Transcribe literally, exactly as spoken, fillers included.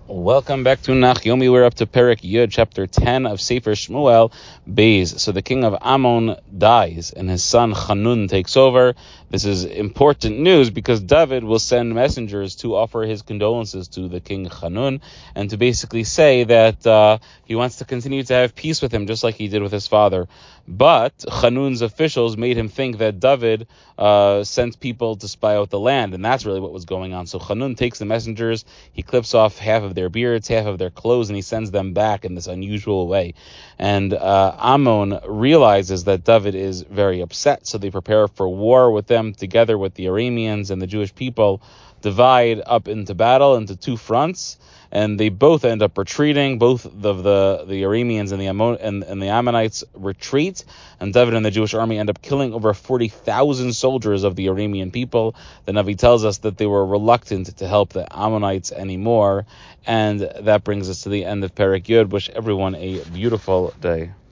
Welcome back to Nachyomi. We're up to Perek Yud, chapter ten of Sefer Shmuel Beis. So the king of Ammon dies, and his son Hanun takes over. This is important news because David will send messengers to offer his condolences to the king Hanun and to basically say that uh, he wants to continue to have peace with him, just like he did with his father. But Hanun's officials made him think that David uh, sent people to spy out the land, and that's really what was going on. So Hanun takes the messengers, he clips off half of their beards, half of their clothes, and he sends them back in this unusual way. And uh, Ammon realizes that David is very upset, so they prepare for war with them, together with the Arameans and the Jewish people, divide up into battle into two fronts, and they both end up retreating. Both of the the Arameans and the Ammon, and, and the Ammonites retreat, and David and the Jewish army end up killing over forty thousand soldiers of the Aramean people. The Navi tells us that they were reluctant to help the Ammonites anymore, and that brings us to the end of Perek Yud. Wish everyone a beautiful day.